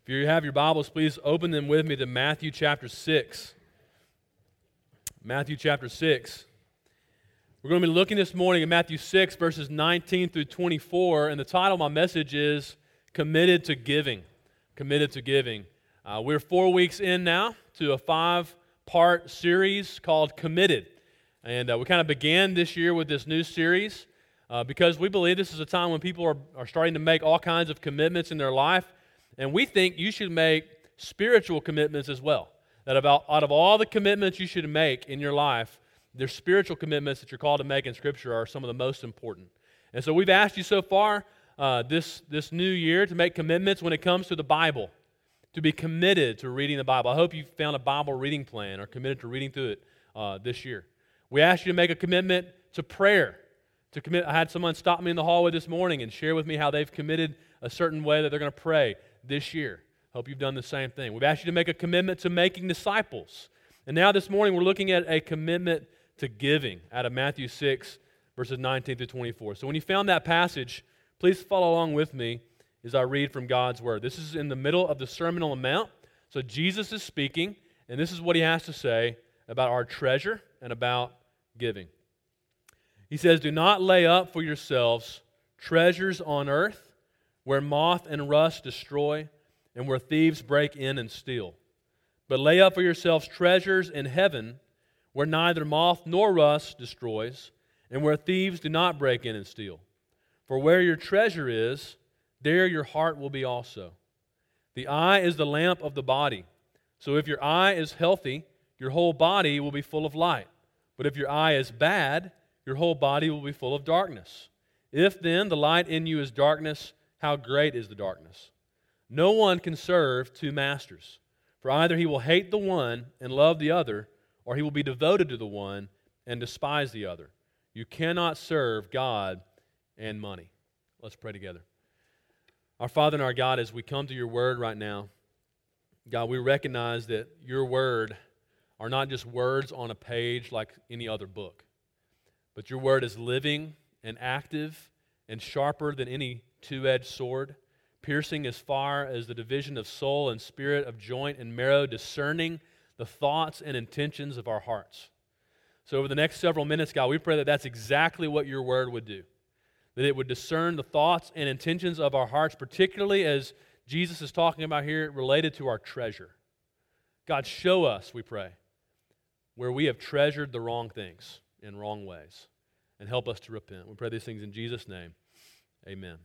If you have your Bibles, please open them with me to Matthew chapter 6. Matthew chapter 6. We're going to be looking this morning at Matthew 6, verses 19 through 24, and the title of my message is Committed to Giving. Committed to Giving. We're 4 weeks in now to a 5-part series called Committed. And we kind of began this year with this new series because we believe this is a time when people are starting to make all kinds of commitments in their life. And we think you should make spiritual commitments as well. That out of all the commitments you should make in your life, there's spiritual commitments that you're called to make in Scripture are some of the most important. And so we've asked you so far this new year to make commitments when it comes to the Bible, to be committed to reading the Bible. I hope you found a Bible reading plan or committed to reading through it this year. We asked you to make a commitment to prayer. I had someone stop me in the hallway this morning and share with me how they've committed a certain way that they're going to pray this year. Hope you've done the same thing. We've asked you to make a commitment to making disciples. And now this morning we're looking at a commitment to giving out of Matthew 6, verses 19 through 24. So when you found that passage, please follow along with me as I read from God's Word. This is in the middle of the Sermon on the Mount. So Jesus is speaking, and this is what he has to say about our treasure and about giving. He says, "Do not lay up for yourselves treasures on earth, where moth and rust destroy, and where thieves break in and steal. But lay up for yourselves treasures in heaven, where neither moth nor rust destroys, and where thieves do not break in and steal. For where your treasure is, there your heart will be also. The eye is the lamp of the body. So if your eye is healthy, your whole body will be full of light. But if your eye is bad, your whole body will be full of darkness. If then the light in you is darkness, how great is the darkness? No one can serve two masters, for either he will hate the one and love the other, or he will be devoted to the one and despise the other. You cannot serve God and money." Let's pray together. Our Father and our God, as we come to your word right now, God, we recognize that your word are not just words on a page like any other book, but your word is living and active and sharper than any two-edged sword, piercing as far as the division of soul and spirit, of joint and marrow, discerning the thoughts and intentions of our hearts. So over the next several minutes, God, we pray that that's exactly what your word would do, that it would discern the thoughts and intentions of our hearts, particularly as Jesus is talking about here related to our treasure. God, show us, we pray, where we have treasured the wrong things in wrong ways, and help us to repent. We pray these things in Jesus' name. Amen.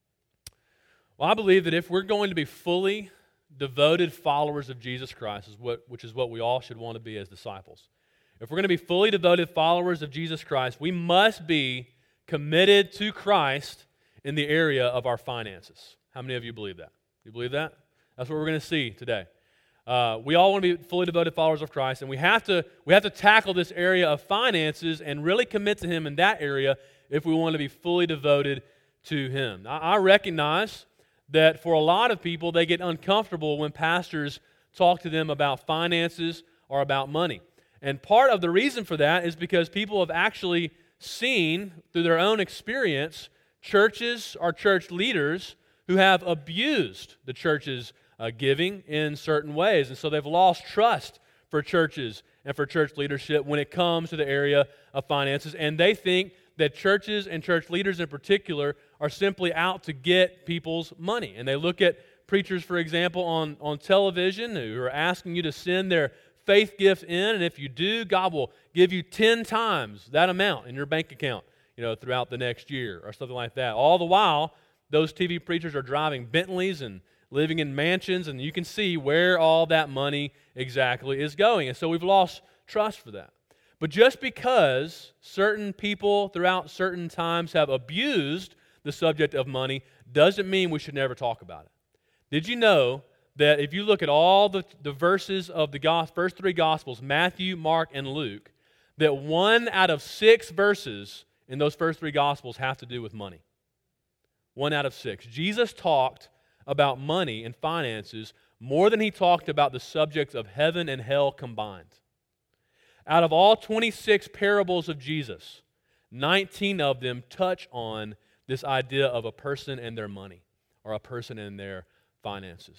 Well, I believe that if we're going to be fully devoted followers of Jesus Christ, which is what we all should want to be as disciples, if we're going to be fully devoted followers of Jesus Christ, we must be committed to Christ in the area of our finances. How many of you believe that? Do you believe that? That's what we're going to see today. We all want to be fully devoted followers of Christ, and we have to tackle this area of finances and really commit to Him in that area if we want to be fully devoted to Him. I recognize that for a lot of people, they get uncomfortable when pastors talk to them about finances or about money. And part of the reason for that is because people have actually seen, through their own experience, churches or church leaders who have abused the church's giving in certain ways. And so they've lost trust for churches and for church leadership when it comes to the area of finances. And they think that churches and church leaders in particular are simply out to get people's money. And they look at preachers, for example, on television who are asking you to send their faith gift in, and if you do, God will give you 10 times that amount in your bank account, throughout the next year or something like that. All the while, those TV preachers are driving Bentleys and living in mansions, and you can see where all that money exactly is going. And so we've lost trust for that. But just because certain people throughout certain times have abused the subject of money doesn't mean we should never talk about it. Did you know that if you look at all the verses of the first 3 Gospels, Matthew, Mark, and Luke, that 1 out of 6 verses in those first 3 Gospels have to do with money? 1 out of 6. Jesus talked about money and finances more than he talked about the subjects of heaven and hell combined. Out of all 26 parables of Jesus, 19 of them touch on this idea of a person and their money, or a person and their finances.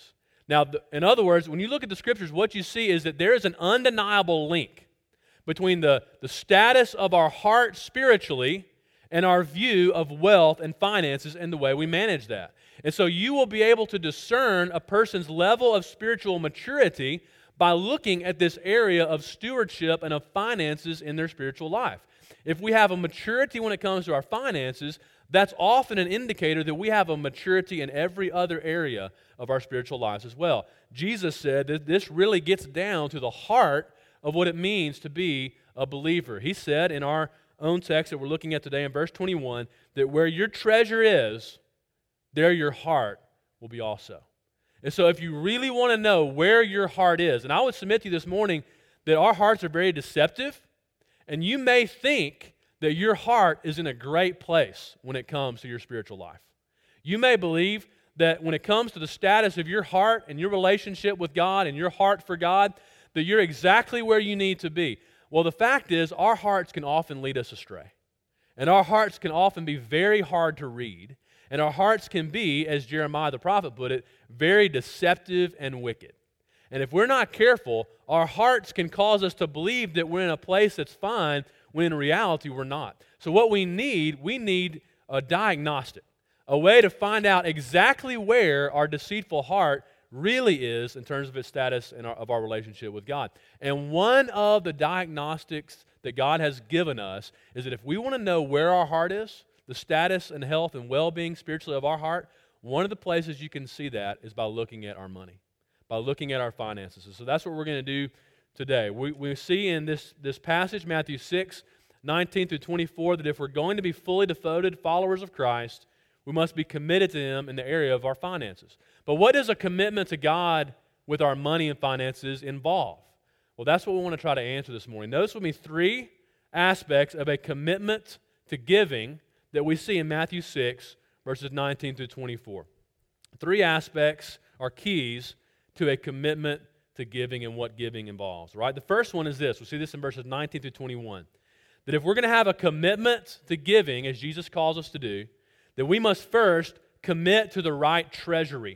Now, in other words, when you look at the Scriptures, what you see is that there is an undeniable link between the status of our heart spiritually and our view of wealth and finances and the way we manage that. And so you will be able to discern a person's level of spiritual maturity by looking at this area of stewardship and of finances in their spiritual life. If we have a maturity when it comes to our finances, that's often an indicator that we have a maturity in every other area of our spiritual lives as well. Jesus said that this really gets down to the heart of what it means to be a believer. He said in our own text that we're looking at today in verse 21 that where your treasure is, there your heart will be also. And so if you really want to know where your heart is, and I would submit to you this morning that our hearts are very deceptive, and you may think that your heart is in a great place when it comes to your spiritual life. You may believe that when it comes to the status of your heart and your relationship with God and your heart for God, that you're exactly where you need to be. Well, the fact is, our hearts can often lead us astray. And our hearts can often be very hard to read. And our hearts can be, as Jeremiah the prophet put it, very deceptive and wicked. And if we're not careful, our hearts can cause us to believe that we're in a place that's fine when in reality we're not. So what we need a diagnostic, a way to find out exactly where our deceitful heart really is in terms of its status and of our relationship with God. And one of the diagnostics that God has given us is that if we want to know where our heart is, the status and health and well-being spiritually of our heart, one of the places you can see that is by looking at our money, by looking at our finances. And so that's what we're going to do today. We see in this passage, Matthew 6, 19 through 24, that if we're going to be fully devoted followers of Christ, we must be committed to Him in the area of our finances. But what does a commitment to God with our money and finances involve? Well, that's what we want to try to answer this morning. Notice with me three aspects of a commitment to giving that we see in Matthew 6, verses 19 through 24. Three aspects are keys to a commitment to giving and what giving involves. Right? The first one is this. We'll see this in verses 19 through 21. That if we're going to have a commitment to giving, as Jesus calls us to do, that we must first commit to the right treasury.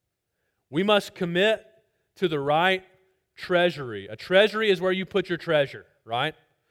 We must commit to the right treasury. A treasury is where you put your treasure, right?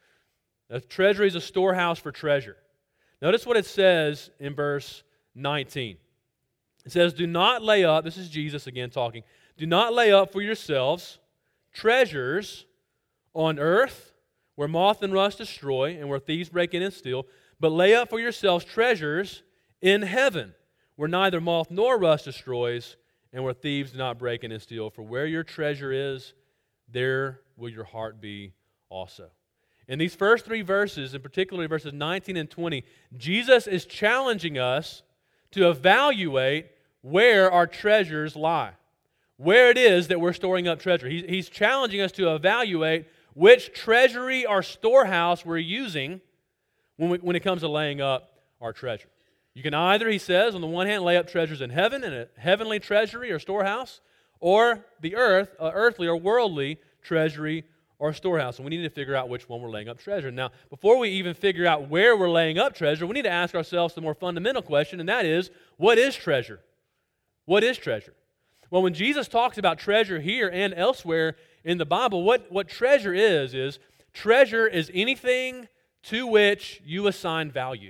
A treasury is a storehouse for treasure. Notice what it says in verse 19. It says, do not lay up, this is Jesus again talking, do not lay up for yourselves treasures on earth where moth and rust destroy and where thieves break in and steal, but lay up for yourselves treasures in heaven where neither moth nor rust destroys and where thieves do not break in and steal. For where your treasure is, there will your heart be also. In these first three verses, and particularly verses 19 and 20, Jesus is challenging us to evaluate where our treasures lie, where it is that we're storing up treasure. He's challenging us to evaluate which treasury or storehouse we're using when it comes to laying up our treasure. You can either, he says, on the one hand, lay up treasures in heaven, in a heavenly treasury or storehouse, or the earthly or worldly treasury or storehouse. And we need to figure out which one we're laying up treasure. Now, before we even figure out where we're laying up treasure, we need to ask ourselves the more fundamental question, and that is, what is treasure? What is treasure? Well, when Jesus talks about treasure here and elsewhere in the Bible, what treasure is treasure is anything to which you assign value.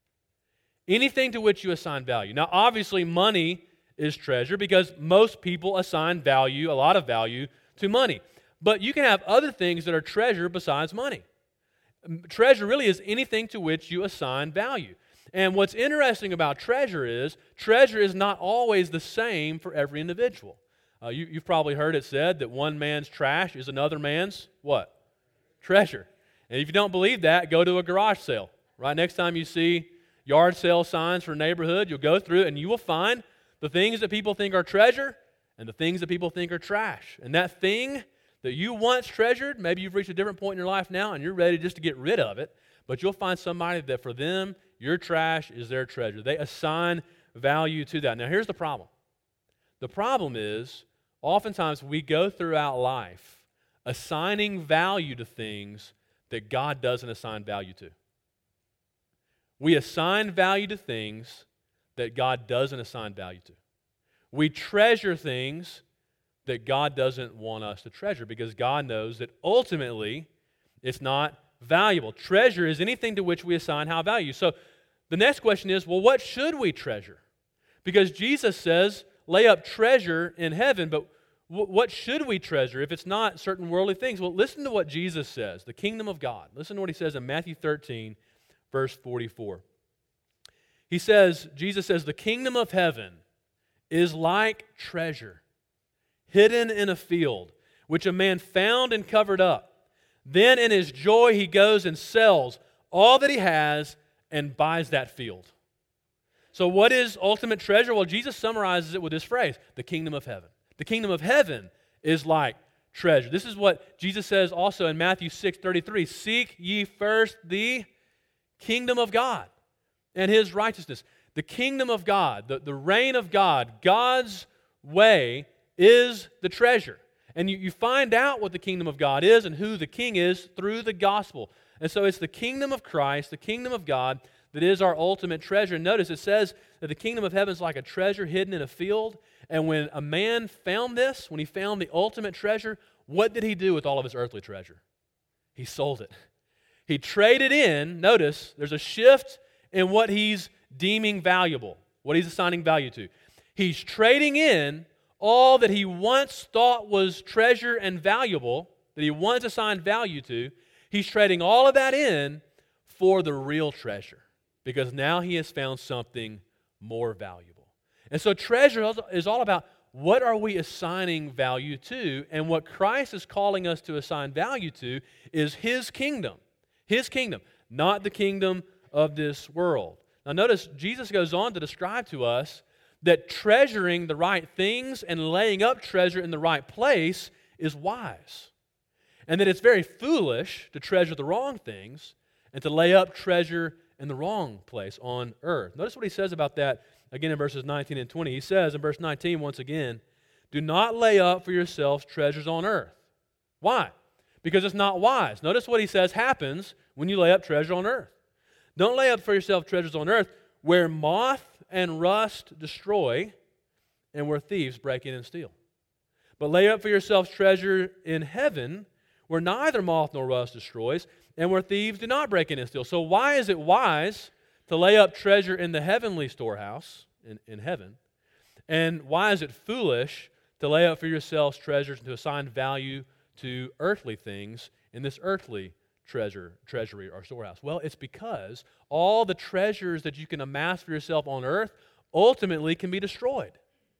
Anything to which you assign value. Now, obviously, money is treasure because most people assign value, a lot of value, to money. But you can have other things that are treasure besides money. Treasure really is anything to which you assign value. And what's interesting about treasure is not always the same for every individual. You've probably heard it said that one man's trash is another man's what? Treasure. And if you don't believe that, go to a garage sale. Right? Next time you see yard sale signs for a neighborhood, you'll go through it and you will find the things that people think are treasure and the things that people think are trash. And that thing that you once treasured, maybe you've reached a different point in your life now and you're ready just to get rid of it, but you'll find somebody that for them, your trash is their treasure. They assign value to that. Now, here's the problem. The problem is, oftentimes we go throughout life assigning value to things that God doesn't assign value to. We assign value to things that God doesn't assign value to. We treasure things that God doesn't want us to treasure because God knows that ultimately it's not valuable. Treasure is anything to which we assign high value. So the next question is, well, what should we treasure? Because Jesus says, lay up treasure in heaven, but what should we treasure if it's not certain worldly things? Well, listen to what Jesus says, the kingdom of God. Listen to what he says in Matthew 13, verse 44. Jesus says, the kingdom of heaven is like treasure hidden in a field, which a man found and covered up. Then in his joy he goes and sells all that he has and buys that field. So what is ultimate treasure? Well, Jesus summarizes it with this phrase, the kingdom of heaven. The kingdom of heaven is like treasure. This is what Jesus says also in Matthew 6:33. Seek ye first the kingdom of God and his righteousness. The kingdom of God, the reign of God, God's way is the treasure. And you find out what the kingdom of God is and who the king is through the gospel. And so it's the kingdom of Christ, the kingdom of God, that is our ultimate treasure. And notice it says that the kingdom of heaven is like a treasure hidden in a field. And when a man found this, when he found the ultimate treasure, what did he do with all of his earthly treasure? He sold it. He traded in, notice, there's a shift in what he's deeming valuable, what he's assigning value to. He's trading in all that he once thought was treasure and valuable, that he once assigned value to. He's trading all of that in for the real treasure, because now he has found something more valuable. And so treasure is all about what are we assigning value to, and what Christ is calling us to assign value to is His kingdom. His kingdom, not the kingdom of this world. Now notice, Jesus goes on to describe to us that treasuring the right things and laying up treasure in the right place is wise. And that it's very foolish to treasure the wrong things and to lay up treasure in the wrong place on earth. Notice what he says about that again in verses 19 and 20. He says in verse 19 once again, do not lay up for yourselves treasures on earth. Why? Because it's not wise. Notice what he says happens when you lay up treasure on earth. Don't lay up for yourself treasures on earth where moth and rust destroy and where thieves break in and steal. But lay up for yourselves treasure in heaven where neither moth nor rust destroys and where thieves do not break in and steal. So why is it wise to lay up treasure in the heavenly storehouse, in heaven? And why is it foolish to lay up for yourselves treasures and to assign value to earthly things in this earthly treasury or storehouse? Well, it's because all the treasures that you can amass for yourself on earth ultimately can be destroyed.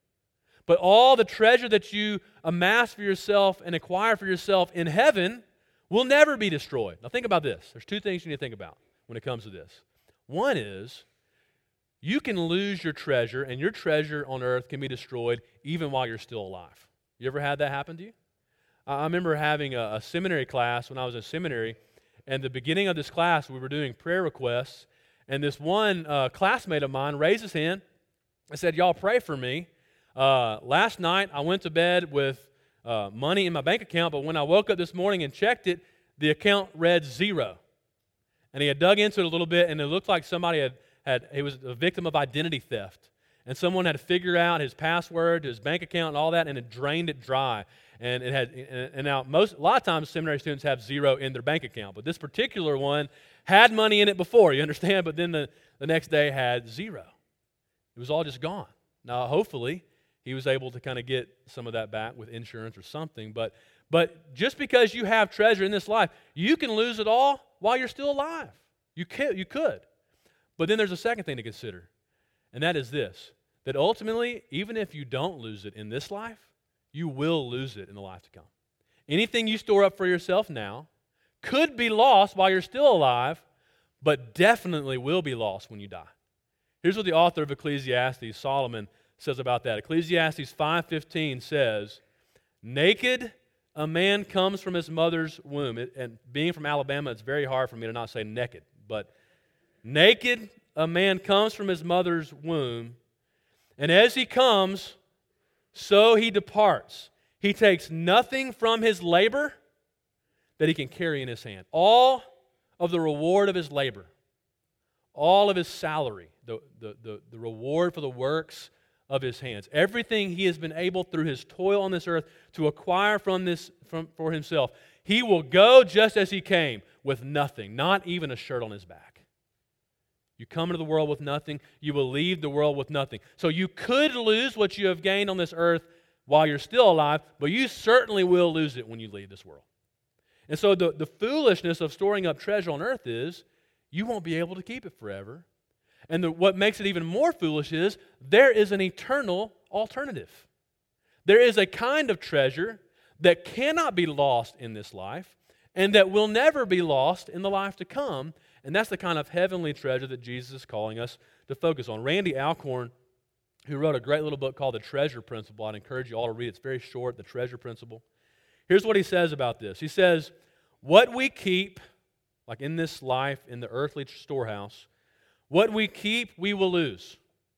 But all the treasure that you amass for yourself and acquire for yourself in heaven will never be destroyed. Now think about this. There's two things you need to think about when it comes to this. One is, you can lose your treasure, and your treasure on earth can be destroyed even while you're still alive. You ever had that happen to you? I remember having a seminary class when I was in seminary, and the beginning of this class, we were doing prayer requests, and this one classmate of mine raised his hand and said, y'all pray for me. Last night, I went to bed with money in my bank account, but when I woke up this morning and checked it, the account read 0. And he had dug into it a little bit, and it looked like somebody he was a victim of identity theft. And someone had figured out his password to his bank account and all that, and had drained it dry. And it had, and now a lot of times seminary students have 0 in their bank account, but this particular one had money in it before, you understand? But then the next day had 0. It was all just gone. Now, hopefully, he was able to kind of get some of that back with insurance or something. But just because you have treasure in this life, you can lose it all while you're still alive. You could. But then there's a second thing to consider, and that is this, that ultimately, even if you don't lose it in this life, you will lose it in the life to come. Anything you store up for yourself now could be lost while you're still alive, but definitely will be lost when you die. Here's what the author of Ecclesiastes, Solomon, says about that. Ecclesiastes 5:15 says, naked a man comes from his mother's womb. And being from Alabama, it's very hard for me to not say naked. But naked a man comes from his mother's womb, and as he comes, so he departs. He takes nothing from his labor that he can carry in his hand. All of the reward of his labor, all of his salary, the reward for the works of his hands. Everything he has been able through his toil on this earth to acquire for himself, he will go just as he came, with nothing, not even a shirt on his back. You come into the world with nothing, you will leave the world with nothing. So you could lose what you have gained on this earth while you're still alive, but you certainly will lose it when you leave this world. And so the foolishness of storing up treasure on earth is you won't be able to keep it forever. And what makes it even more foolish is there is an eternal alternative. There is a kind of treasure that cannot be lost in this life and that will never be lost in the life to come. And that's the kind of heavenly treasure that Jesus is calling us to focus on. Randy Alcorn, who wrote a great little book called The Treasure Principle, I'd encourage you all to read it. It's very short, The Treasure Principle. Here's what he says about this. He says, what we keep, like in this life, in the earthly storehouse, what we keep, we will lose.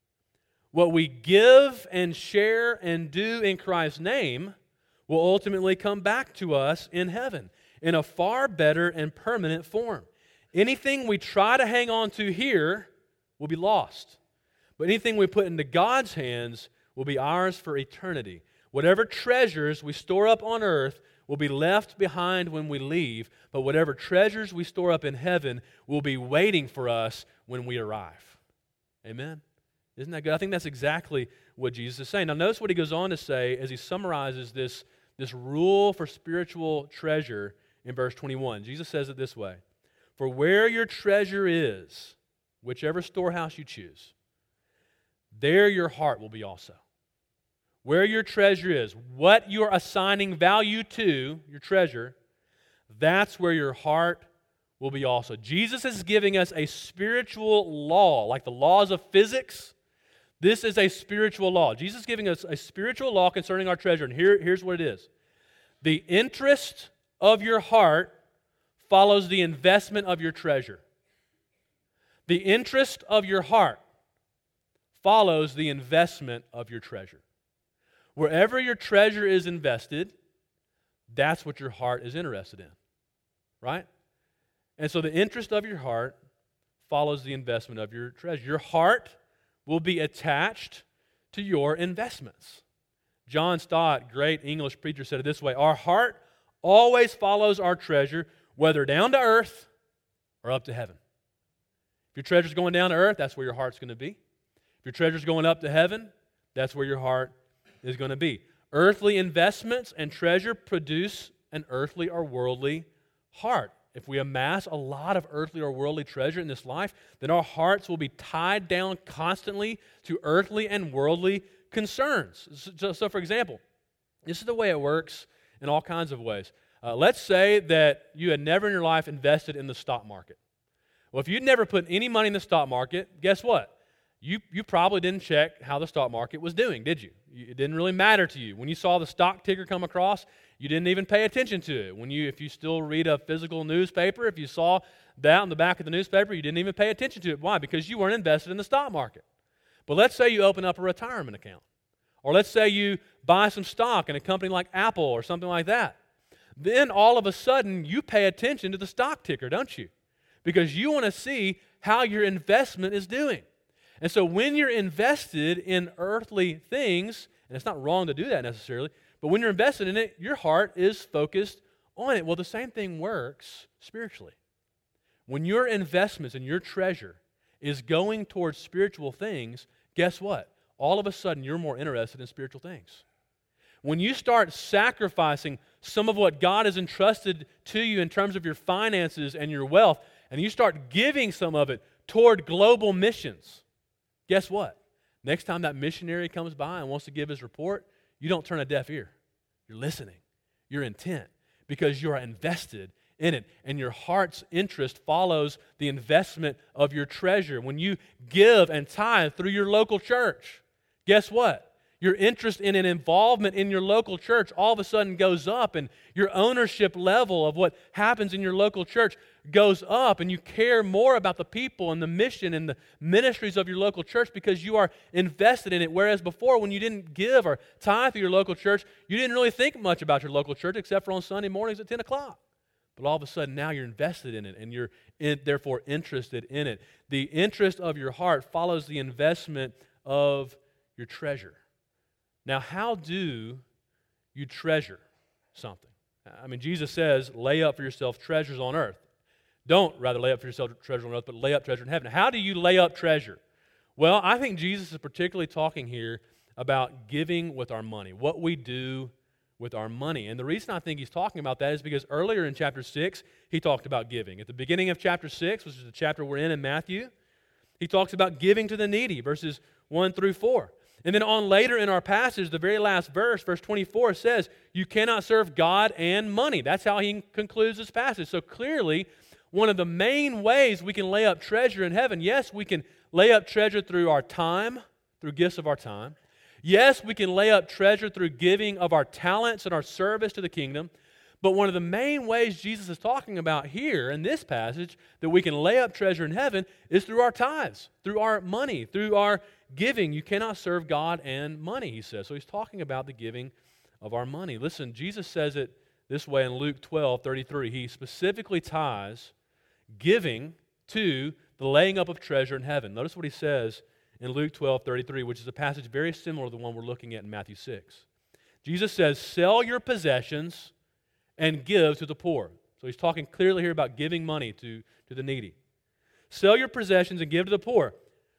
What we give and share and do in Christ's name will ultimately come back to us in heaven in a far better and permanent form. Anything we try to hang on to here will be lost. But anything we put into God's hands will be ours for eternity. Whatever treasures we store up on earth will be left behind when we leave, but whatever treasures we store up in heaven will be waiting for us when we arrive. Amen? Isn't that good? I think that's exactly what Jesus is saying. Now notice what he goes on to say as he summarizes this rule for spiritual treasure in verse 21. Jesus says it this way, "For where your treasure is, whichever storehouse you choose, there your heart will be also." Where your treasure is, what you're assigning value to, your treasure, that's where your heart will be also. Jesus is giving us a spiritual law, like the laws of physics. This is a spiritual law. Jesus is giving us a spiritual law concerning our treasure, and here's what it is. The interest of your heart follows the investment of your treasure. The interest of your heart follows the investment of your treasure. Wherever your treasure is invested, that's what your heart is interested in, right? And so the interest of your heart follows the investment of your treasure. Your heart will be attached to your investments. John Stott, great English preacher, said it this way, "Our heart always follows our treasure, whether down to earth or up to heaven." If your treasure's going down to earth, that's where your heart's going to be. If your treasure's going up to heaven, that's where your heart is going to be. Earthly investments and treasure produce an earthly or worldly heart. If we amass a lot of earthly or worldly treasure in this life, then our hearts will be tied down constantly to earthly and worldly concerns. So for example, this is the way it works in all kinds of ways. Let's say that you had never in your life invested in the stock market. Well, if you'd never put any money in the stock market, guess what? You probably didn't check how the stock market was doing, did you? It didn't really matter to you. When you saw the stock ticker come across, you didn't even pay attention to it. If you still read a physical newspaper, if you saw that on the back of the newspaper, you didn't even pay attention to it. Why? Because you weren't invested in the stock market. But let's say you open up a retirement account. Or let's say you buy some stock in a company like Apple or something like that. Then all of a sudden, you pay attention to the stock ticker, don't you? Because you want to see how your investment is doing. And so when you're invested in earthly things, and it's not wrong to do that necessarily, but when you're invested in it, your heart is focused on it. Well, the same thing works spiritually. When your investments and your treasure is going towards spiritual things, guess what? All of a sudden, you're more interested in spiritual things. When you start sacrificing some of what God has entrusted to you in terms of your finances and your wealth, and you start giving some of it toward global missions, guess what? Next time that missionary comes by and wants to give his report, you don't turn a deaf ear. You're listening. You're intent because you are invested in it. And your heart's interest follows the investment of your treasure. When you give and tithe through your local church, guess what? Your interest in an involvement in your local church all of a sudden goes up, and your ownership level of what happens in your local church goes up, and you care more about the people and the mission and the ministries of your local church because you are invested in it. Whereas before, when you didn't give or tithe to your local church, you didn't really think much about your local church except for on Sunday mornings at 10 o'clock. But all of a sudden now you're invested in it, and you're therefore interested in it. The interest of your heart follows the investment of your treasure. Now, how do you treasure something? I mean, Jesus says, lay up for yourself treasures on earth. Don't rather lay up for yourself treasure on earth, but lay up treasure in heaven. How do you lay up treasure? Well, I think Jesus is particularly talking here about giving with our money, what we do with our money. And the reason I think he's talking about that is because earlier in chapter 6, he talked about giving. At the beginning of chapter 6, which is the chapter we're in Matthew, he talks about giving to the needy, verses 1 through 4. And then on later in our passage, the very last verse, verse 24, says, you cannot serve God and money. That's how he concludes this passage. So clearly, one of the main ways we can lay up treasure in heaven, yes, we can lay up treasure through our time, through gifts of our time. Yes, we can lay up treasure through giving of our talents and our service to the kingdom. But one of the main ways Jesus is talking about here in this passage that we can lay up treasure in heaven is through our tithes, through our money, through our giving. You cannot serve God and money, he says. So he's talking about the giving of our money. Listen, Jesus says it this way in Luke 12:33. He specifically ties giving to the laying up of treasure in heaven. Notice what he says in Luke 12:33, which is a passage very similar to the one we're looking at in Matthew 6. Jesus says, sell your possessions and give to the poor. So he's talking clearly here about giving money to the needy. Sell your possessions and give to the poor,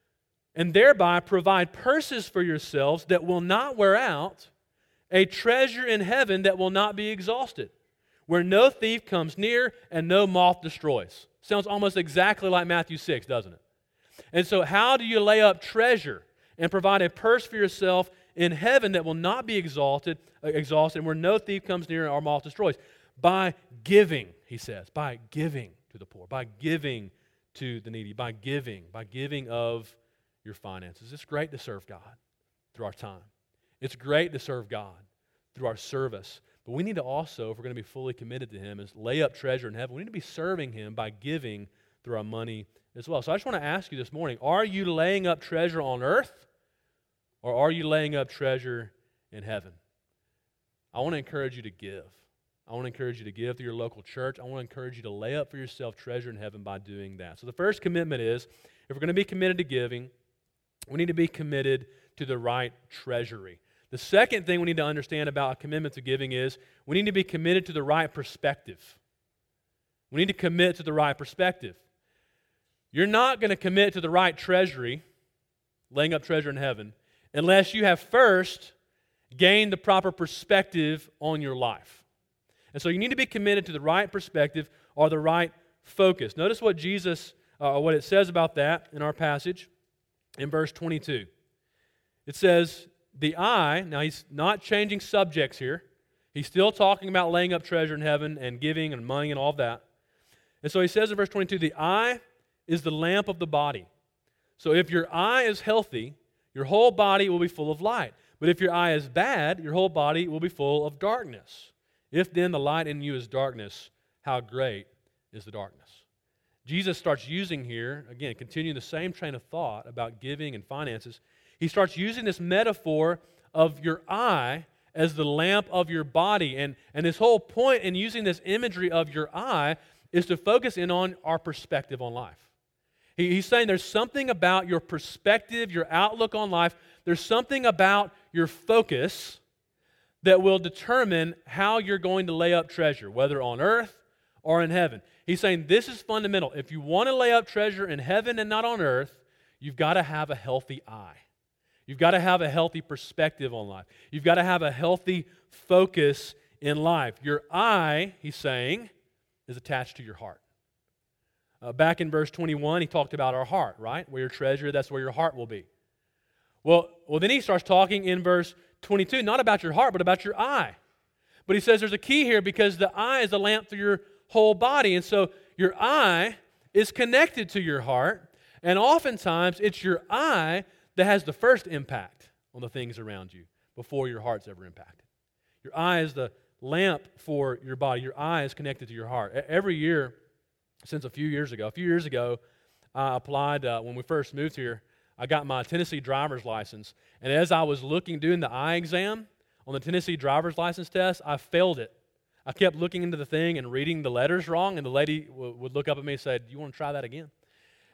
and thereby provide purses for yourselves that will not wear out, a treasure in heaven that will not be exhausted, where no thief comes near and no moth destroys. Sounds almost exactly like Matthew 6, doesn't it? And so how do you lay up treasure and provide a purse for yourself in heaven that will not be exhausted, where no thief comes near or moth destroys? By giving, he says, by giving to the poor, by giving to the needy, by giving of your finances. It's great to serve God through our time. It's great to serve God through our service. But we need to also, if we're going to be fully committed to Him, is lay up treasure in heaven. We need to be serving Him by giving through our money as well. So I just want to ask you this morning, are you laying up treasure on earth, or are you laying up treasure in heaven? I want to encourage you to give. I want to encourage you to give to your local church. I want to encourage you to lay up for yourself treasure in heaven by doing that. So the first commitment is, if we're going to be committed to giving, we need to be committed to the right treasury. The second thing we need to understand about a commitment to giving is we need to be committed to the right perspective. We need to commit to the right perspective. You're not going to commit to the right treasury, laying up treasure in heaven, unless you have first gained the proper perspective on your life. And so you need to be committed to the right perspective or the right focus. Notice what what it says about that in our passage in verse 22. It says, the eye, now he's not changing subjects here. He's still talking about laying up treasure in heaven and giving and money and all of that. And so he says in verse 22, the eye is the lamp of the body. So if your eye is healthy, your whole body will be full of light. But if your eye is bad, your whole body will be full of darkness. If then the light in you is darkness, how great is the darkness? Jesus starts using here, again, continuing the same train of thought about giving and finances. He starts using this metaphor of your eye as the lamp of your body. And this whole point in using this imagery of your eye is to focus in on our perspective on life. He's saying there's something about your perspective, your outlook on life, there's something about your focus that will determine how you're going to lay up treasure, whether on earth or in heaven. He's saying this is fundamental. If you want to lay up treasure in heaven and not on earth, you've got to have a healthy eye. You've got to have a healthy perspective on life. You've got to have a healthy focus in life. Your eye, he's saying, is attached to your heart. Back in verse 21, he talked about our heart, right? Where your treasure, that's where your heart will be. Well, then he starts talking in verse 22, not about your heart, but about your eye. But he says there's a key here because the eye is a lamp for your whole body. And so your eye is connected to your heart. And oftentimes it's your eye that has the first impact on the things around you before your heart's ever impacted. Your eye is the lamp for your body. Your eye is connected to your heart. Every year, since a few years ago, I applied when we first moved here. I got my Tennessee driver's license. And as I was doing the eye exam on the Tennessee driver's license test, I failed it. I kept looking into the thing and reading the letters wrong, and the lady would look up at me and say, "Do you want to try that again?"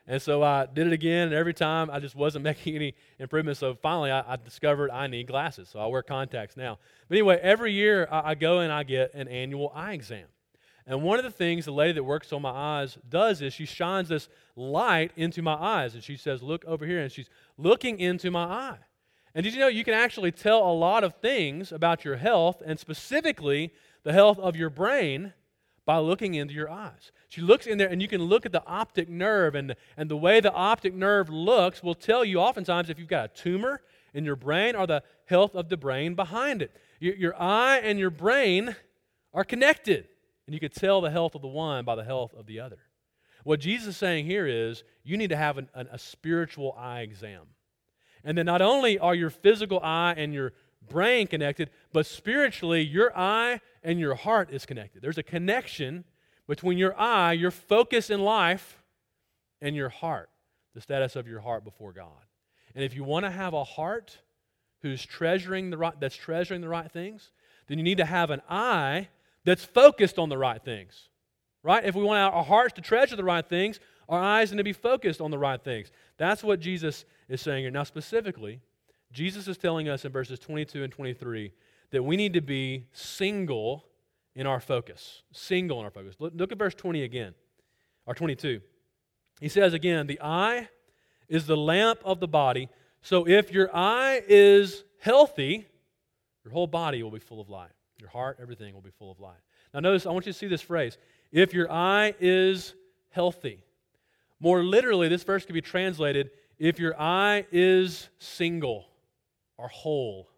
And so I did it again, and every time I just wasn't making any improvements. So finally I discovered I need glasses, so I wear contacts now. But anyway, every year I go and I get an annual eye exam. And one of the things the lady that works on my eyes does is she shines this light into my eyes, and she says, look over here, and she's looking into my eye. And did you know you can actually tell a lot of things about your health, and specifically the health of your brain, by looking into your eyes. She looks in there, and you can look at the optic nerve, and the way the optic nerve looks will tell you oftentimes if you've got a tumor in your brain or the health of the brain behind it. Your eye and your brain are connected, and you can tell the health of the one by the health of the other. What Jesus is saying here is you need to have a spiritual eye exam. And then not only are your physical eye and your brain connected, but spiritually your eye and your heart is connected. There's a connection between your eye, your focus in life, and your heart, the status of your heart before God. And if you want to have a heart that's treasuring the right things, then you need to have an eye that's focused on the right things. Right? If we want our hearts to treasure the right things, our eyes need to be focused on the right things. That's what Jesus is saying here. Now specifically, Jesus is telling us in verses 22 and 23 that we need to be single in our focus. Single in our focus. Look at verse 20 again, or 22. He says again, the eye is the lamp of the body. So if your eye is healthy, your whole body will be full of light. Your heart, everything will be full of light. Now notice, I want you to see this phrase. If your eye is healthy. More literally, this verse could be translated, if your eye is single or whole.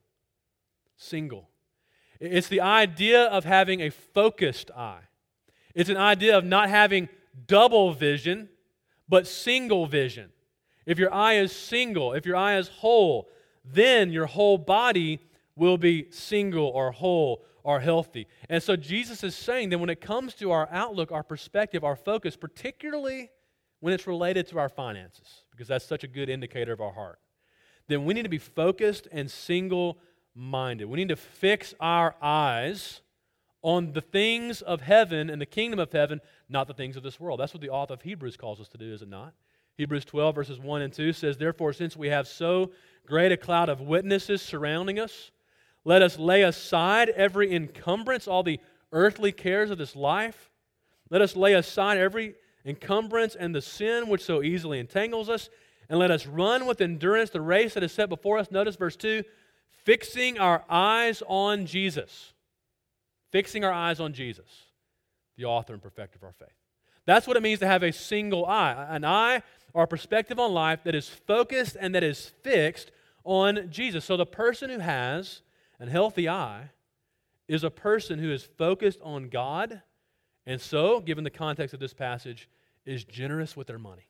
Single. It's the idea of having a focused eye. It's an idea of not having double vision, but single vision. If your eye is single, if your eye is whole, then your whole body will be single or whole or healthy. And so Jesus is saying that when it comes to our outlook, our perspective, our focus, particularly when it's related to our finances, because that's such a good indicator of our heart, then we need to be focused and single-minded. We need to fix our eyes on the things of heaven and the kingdom of heaven, not the things of this world. That's what the author of Hebrews calls us to do, is it not? Hebrews 12, verses 1 and 2 says, therefore, since we have so great a cloud of witnesses surrounding us, let us lay aside every encumbrance, all the earthly cares of this life. Let us lay aside every encumbrance and the sin which so easily entangles us, and let us run with endurance the race that is set before us. Notice verse 2, fixing our eyes on Jesus. Fixing our eyes on Jesus, the author and perfecter of our faith. That's what it means to have a single eye, an eye or a perspective on life that is focused and that is fixed on Jesus. So the person who has a healthy eye is a person who is focused on God, and so, given the context of this passage, is generous with their money.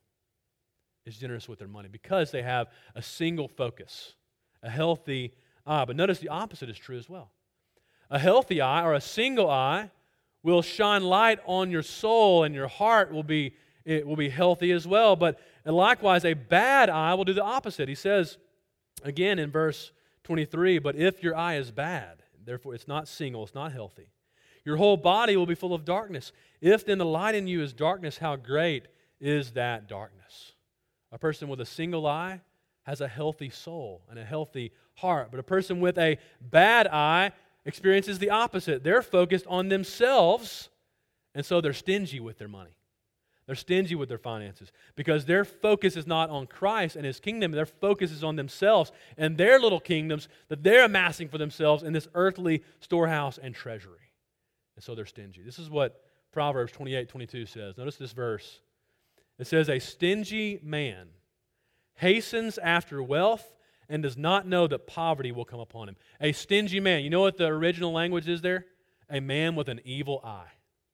Is generous with their money because they have a single focus, a healthy eye. But notice the opposite is true as well. A healthy eye or a single eye will shine light on your soul, and your heart will be healthy as well. But likewise, a bad eye will do the opposite. He says again in verse 23, but if your eye is bad, therefore it's not single, it's not healthy, your whole body will be full of darkness. If then the light in you is darkness, how great is that darkness? A person with a single eye has a healthy soul and a healthy heart. But a person with a bad eye experiences the opposite. They're focused on themselves, and so they're stingy with their money. They're stingy with their finances because their focus is not on Christ and His kingdom. Their focus is on themselves and their little kingdoms that they're amassing for themselves in this earthly storehouse and treasury. And so they're stingy. This is what Proverbs 28:22 says. Notice this verse. It says, a stingy man hastens after wealth and does not know that poverty will come upon him. A stingy man. You know what the original language is there? A man with an evil eye.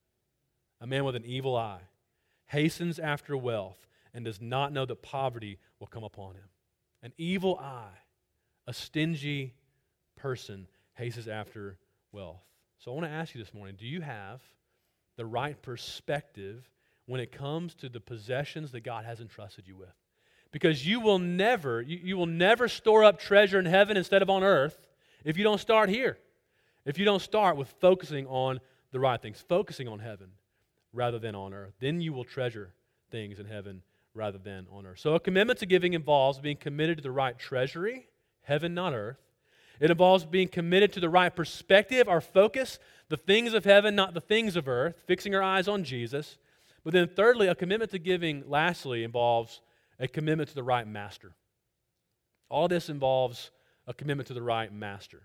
A man with an evil eye hastens after wealth and does not know that poverty will come upon him. An evil eye, a stingy person hastens after wealth. So I want to ask you this morning, do you have the right perspective when it comes to the possessions that God has entrusted you with? Because you will never store up treasure in heaven instead of on earth if you don't start here. If you don't start with focusing on the right things, focusing on heaven rather than on earth, then you will treasure things in heaven rather than on earth. So a commitment to giving involves being committed to the right treasury, heaven, not earth. It involves being committed to the right perspective, our focus, the things of heaven, not the things of earth, fixing our eyes on Jesus. But then thirdly, a commitment to giving, lastly, involves a commitment to the right master. All this involves a commitment to the right master.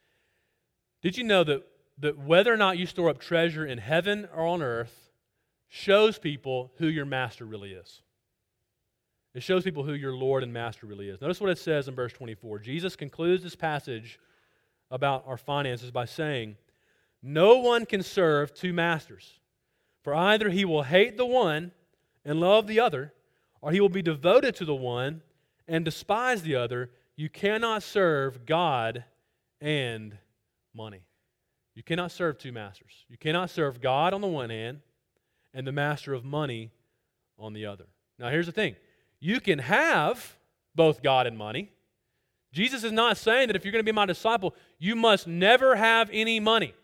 Did you know that whether or not you store up treasure in heaven or on earth shows people who your master really is? It shows people who your Lord and Master really is. Notice what it says in verse 24. Jesus concludes this passage about our finances by saying, "No one can serve two masters, for either he will hate the one and love the other, or he will be devoted to the one and despise the other. You cannot serve God and money." You cannot serve two masters. You cannot serve God on the one hand and the master of money on the other. Now here's the thing. You can have both God and money. Jesus is not saying that if you're going to be my disciple, you must never have any money.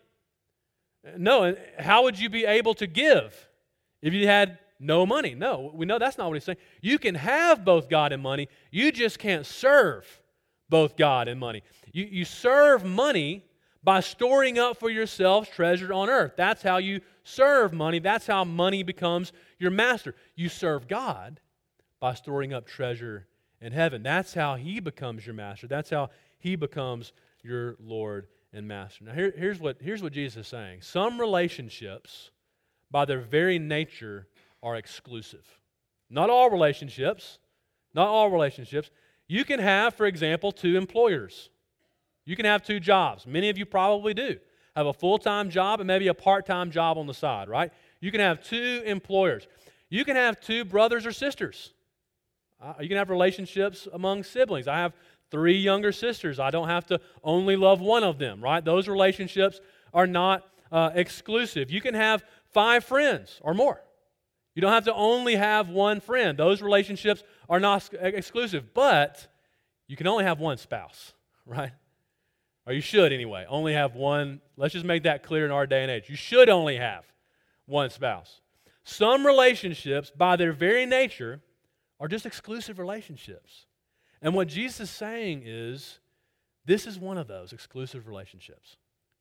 No, how would you be able to give if you had no money? No, we know that's not what he's saying. You can have both God and money. You just can't serve both God and money. You serve money by storing up for yourselves treasure on earth. That's how you serve money. That's how money becomes your master. You serve God by storing up treasure in heaven. That's how He becomes your master. That's how He becomes your Lord and Master. Now here's what Jesus is saying. Some relationships, by their very nature, are exclusive. Not all relationships. Not all relationships. You can have, for example, two employers. You can have two jobs. Many of you probably do. Have a full-time job and maybe a part-time job on the side, right? You can have two employers. You can have two brothers or sisters. You can have relationships among siblings. I have 3 younger sisters. I don't have to only love one of them, right? Those relationships are not exclusive. You can have 5 friends or more. You don't have to only have one friend. Those relationships are not exclusive, but you can only have one spouse, right? Or you should anyway, only have one. Let's just make that clear in our day and age. You should only have one spouse. Some relationships, by their very nature, are just exclusive relationships. And what Jesus is saying is, this is one of those exclusive relationships.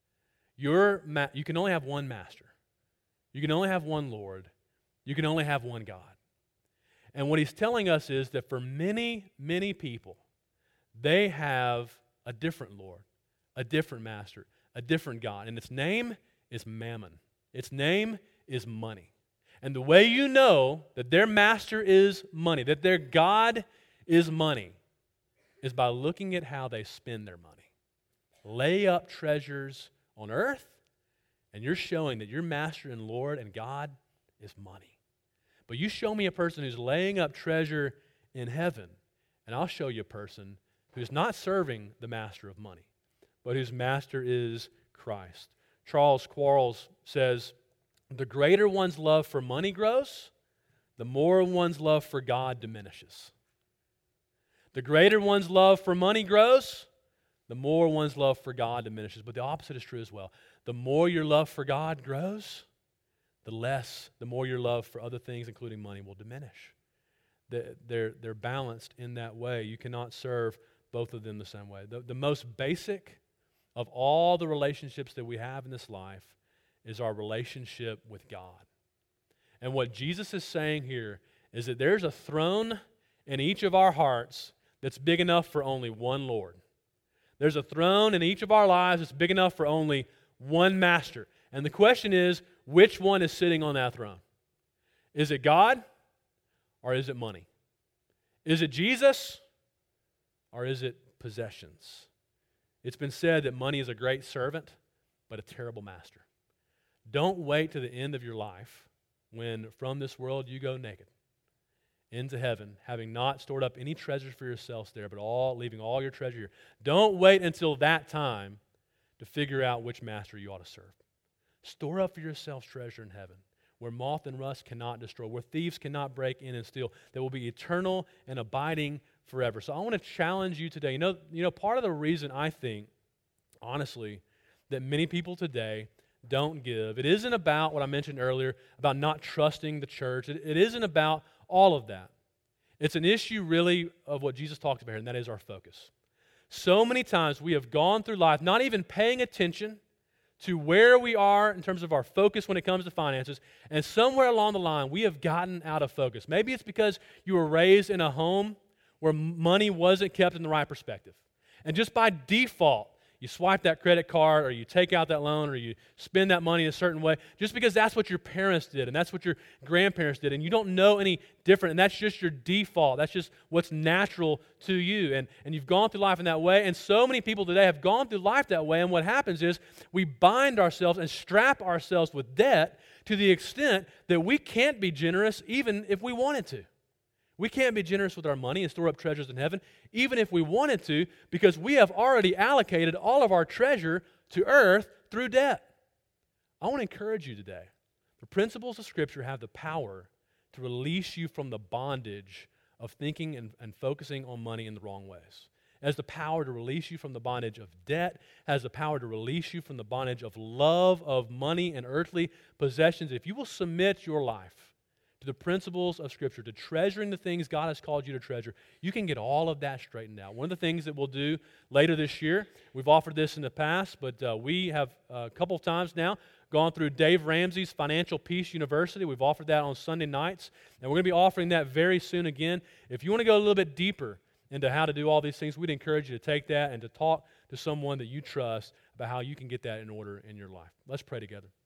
You can only have one master. You can only have one Lord. You can only have one God. And what he's telling us is that for many, many people, they have a different Lord, a different master, a different God. And its name is Mammon. Its name is money. And the way you know that their master is money, that their God is money, is by looking at how they spend their money. Lay up treasures on earth, and you're showing that your master and Lord and God is money. But you show me a person who's laying up treasure in heaven, and I'll show you a person who's not serving the master of money, but whose master is Christ. Charles Quarles says, "The greater one's love for money grows, the more one's love for God diminishes." The greater one's love for money grows, the more one's love for God diminishes. But the opposite is true as well. The more your love for God grows, the more your love for other things, including money, will diminish. They're balanced in that way. You cannot serve both of them the same way. The most basic of all the relationships that we have in this life is our relationship with God. And what Jesus is saying here is that there's a throne in each of our hearts that's big enough for only one Lord. There's a throne in each of our lives that's big enough for only one master. And the question is, which one is sitting on that throne? Is it God or is it money? Is it Jesus or is it possessions? It's been said that money is a great servant, but a terrible master. Don't wait to the end of your life when from this world you go naked into heaven, having not stored up any treasures for yourselves there, but leaving all your treasure here. Don't wait until that time to figure out which master you ought to serve. Store up for yourselves treasure in heaven, where moth and rust cannot destroy, where thieves cannot break in and steal, that will be eternal and abiding forever. So I want to challenge you today. You know, part of the reason I think, honestly, that many people today don't give, it isn't about what I mentioned earlier, about not trusting the church. It isn't about all of that. It's an issue really of what Jesus talked about here, and that is our focus. So many times we have gone through life not even paying attention to where we are in terms of our focus when it comes to finances, and somewhere along the line we have gotten out of focus. Maybe it's because you were raised in a home where money wasn't kept in the right perspective. And just by default, you swipe that credit card or you take out that loan or you spend that money a certain way just because that's what your parents did and that's what your grandparents did, and you don't know any different, and that's just your default. That's just what's natural to you, and you've gone through life in that way, and so many people today have gone through life that way, and what happens is we bind ourselves and strap ourselves with debt to the extent that we can't be generous even if we wanted to. We can't be generous with our money and store up treasures in heaven, even if we wanted to, because we have already allocated all of our treasure to earth through debt. I want to encourage you today. The principles of Scripture have the power to release you from the bondage of thinking and focusing on money in the wrong ways. It has the power to release you from the bondage of debt, has the power to release you from the bondage of love of money and earthly possessions. If you will submit your life to the principles of Scripture, to treasuring the things God has called you to treasure, you can get all of that straightened out. One of the things that we'll do later this year, we've offered this in the past, but we have a couple of times now gone through Dave Ramsey's Financial Peace University. We've offered that on Sunday nights, and we're going to be offering that very soon again. If you want to go a little bit deeper into how to do all these things, we'd encourage you to take that and to talk to someone that you trust about how you can get that in order in your life. Let's pray together.